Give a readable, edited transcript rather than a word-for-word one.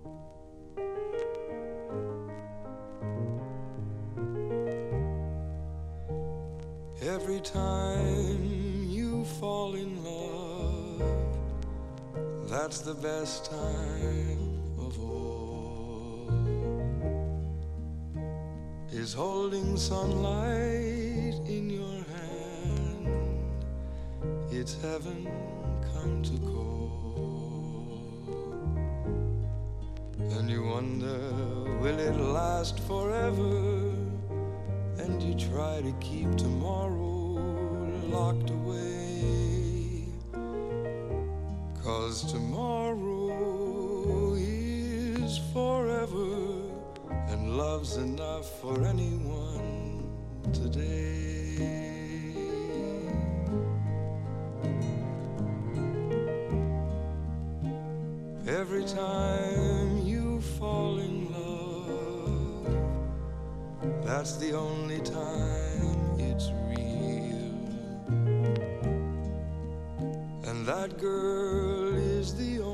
Every time you fall in love, that's the best time of all. Is holding sunlight in your hand, it's heaven come to call. And you wonder, will it last forever? And you try to keep tomorrow locked away, 'cause tomorrow is forever, and love's enough for anyone today. Every time you fall in love, that's the only time it's real. And that girl is the